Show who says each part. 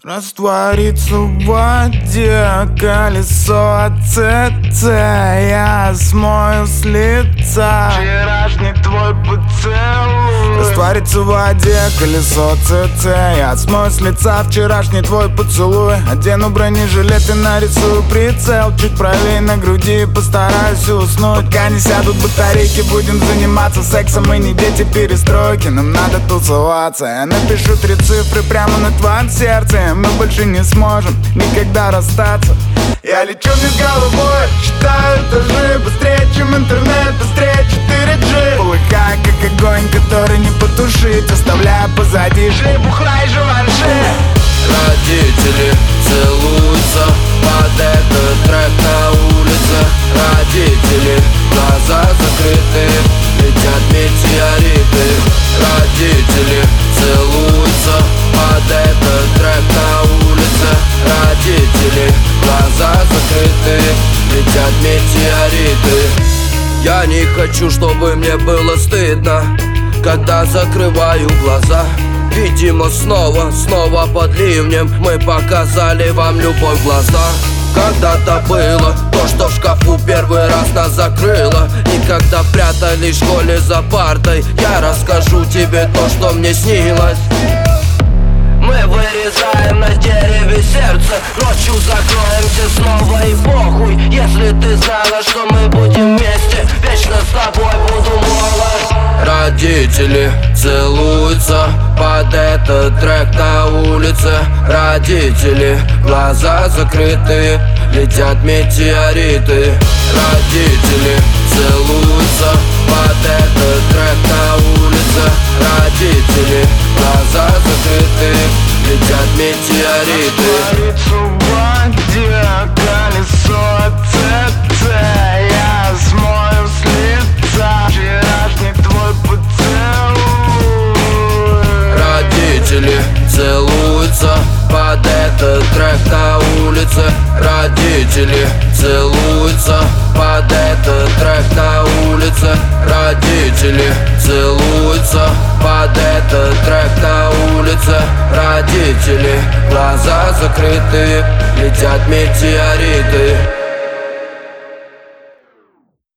Speaker 1: Растворится в воде колесо АЦЦ. Я смою с лица вчерашний твой поцелуй. Растворится в воде колесо АЦЦ. Я смою с лица вчерашний твой поцелуй. Одену бронежилет и нарисую прицел чуть правее на груди, постараюсь уснуть. Пока не сядут батарейки, будем заниматься сексом. Мы не дети перестройки, нам надо тусоваться. Я напишу 3 цифры прямо на твоем сердце. Мы больше не сможем никогда расстаться. Я лечу вниз головой, считаю этажи. Быстрее, чем интернет, быстрее 4G. Полыхая, как огонь, который не потушить, оставляя позади жи, бухла и жванши.
Speaker 2: Родители целуются под этот трек на улице. Родители, глаза закрыты, летят метеориты. Родители целуются под этот трек на улице. Родители, глаза закрыты, летят метеориты. Я не хочу, чтобы мне было стыдно, когда закрываю глаза. Видимо, снова под ливнем мы показали вам любовь в глаза. Когда-то было то, что в шкафу первый раз нас закрыло. И когда прятались в школе за партой, я расскажу тебе то, что мне снилось. Мы вырезаем на дереве сердце, ночью закроемся снова и похуй. Если ты знала, что мы будем вместе, вечно с тобой буду молод. Родители целуются под этот трек на улице. Родители, глаза закрыты, летят метеориты. Родители целуются под этот трек на улице. Родители, глаза закрыты, летят метеориты.
Speaker 1: Растворится в воде колесо АЦЦ. Я смою с лица вчерашний твой поцелуй.
Speaker 2: Родители целуются под этот трек на улице. Родители целуются под этот трек на улице. Родители целуются под этот трек на улице. Родители, глаза закрыты, летят метеориты.